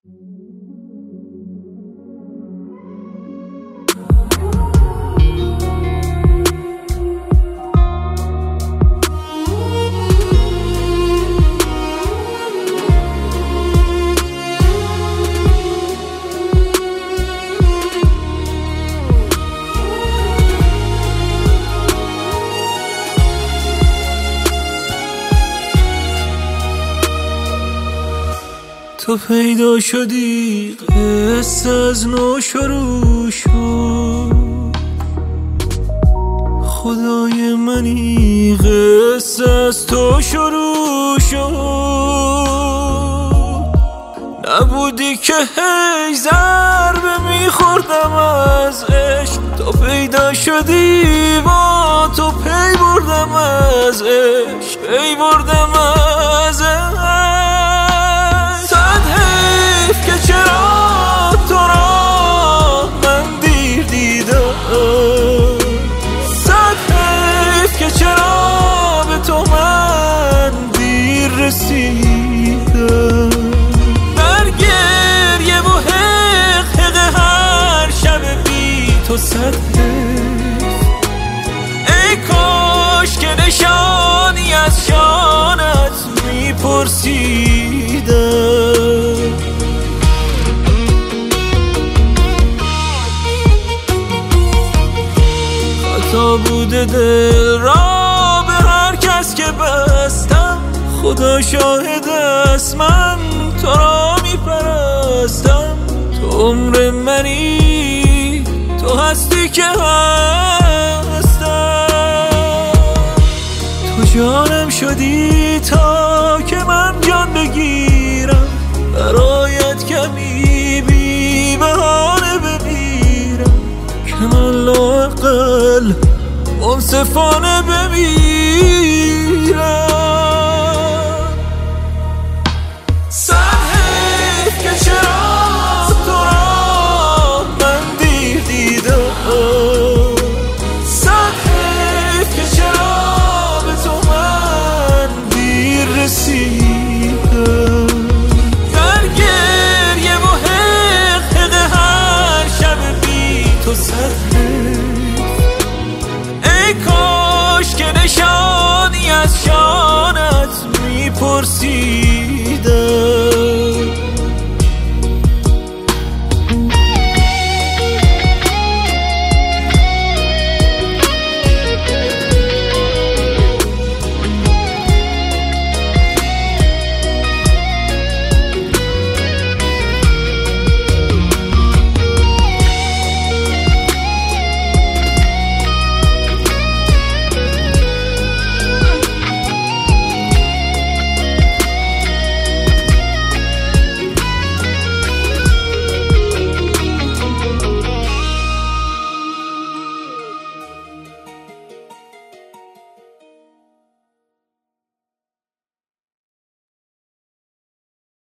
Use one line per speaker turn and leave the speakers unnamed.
تو پیدا شدی قصه از نو شروع شد، خدای منی قصه از تو شروع شد. نبودی که هی ضربه میخوردم از عشق، تو پیدا شدی با تو پی بردم از عشق، پی بردم از عشق. که چرا تو را من دیر دیدم، صد حیف که چرا به تو من دیر رسیدم. در گریه و حق هر شب بی تو صد حیف، ای کاش که نشانی از شانت میپرسیدم. تا بوده دل را به هر کس که بستم، خدا شاهد است من تو را میپرستم. تو عمر منی، تو هستی که هستم، تو جانم شدی تا که من جان بگیرم، برایت کمی بی بهانه بمیرم، که من لااقل منصفانه بمیرم.